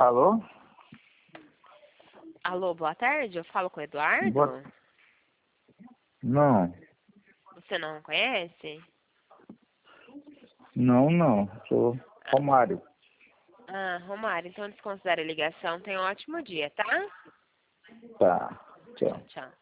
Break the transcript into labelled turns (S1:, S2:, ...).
S1: Alô?
S2: Alô, boa tarde. Eu falo com o Eduardo.
S1: Não,
S2: Você não conhece?
S1: não. Sou Romário.
S2: Ah, Romário, então desconsidere a ligação. Tenha um ótimo dia, tá?
S1: Tá, tchau.
S2: Tchau.